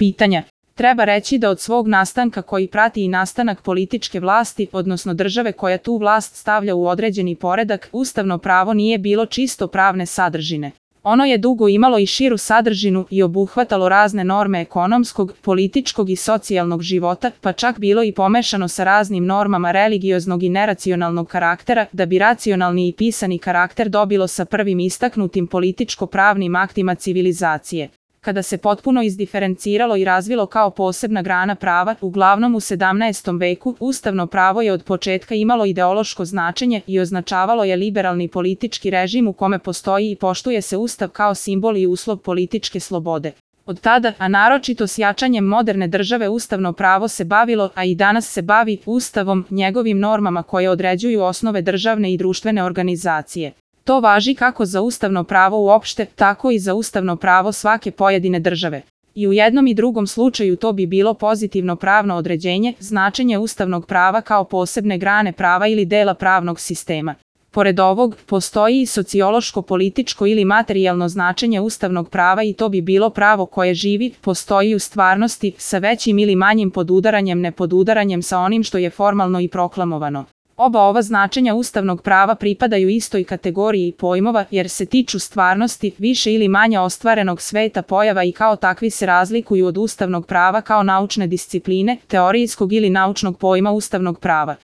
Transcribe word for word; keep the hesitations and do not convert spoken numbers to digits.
pitanja. Treba reći da od svog nastanka koji prati i nastanak političke vlasti, odnosno države koja tu vlast stavlja u određeni poredak, ustavno pravo nije bilo čisto pravne sadržine. Ono je dugo imalo i širu sadržinu i obuhvatalo razne norme ekonomskog, političkog i socijalnog života, pa čak bilo i pomešano sa raznim normama religioznog i neracionalnog karaktera, da bi racionalni i pisani karakter dobilo sa prvim istaknutim političko-pravnim aktima civilizacije. Kada se potpuno izdiferenciralo i razvilo kao posebna grana prava, uglavnom u sedamnaestom veku, ustavno pravo je od početka imalo ideološko značenje i označavalo je liberalni politički režim u kome postoji i poštuje se ustav kao simbol i uslov političke slobode. Od tada, a naročito s jačanjem moderne države, ustavno pravo se bavilo, a i danas se bavi, ustavom, njegovim normama koje određuju osnove državne i društvene organizacije. To važi kako za ustavno pravo uopšte, tako i za ustavno pravo svake pojedine države. I u jednom i drugom slučaju to bi bilo pozitivno pravno određenje, značenje ustavnog prava kao posebne grane prava ili dela pravnog sistema. Pored ovog, postoji i sociološko, političko ili materijalno značenje ustavnog prava i to bi bilo pravo koje živi, postoji u stvarnosti, sa većim ili manjim podudaranjem, nepodudaranjem sa onim što je formalno i proklamovano. Oba ova značenja ustavnog prava pripadaju istoj kategoriji pojmova jer se tiču stvarnosti, više ili manje ostvarenog sveta pojava i kao takvi se razlikuju od ustavnog prava kao naučne discipline, teorijskog ili naučnog pojma ustavnog prava.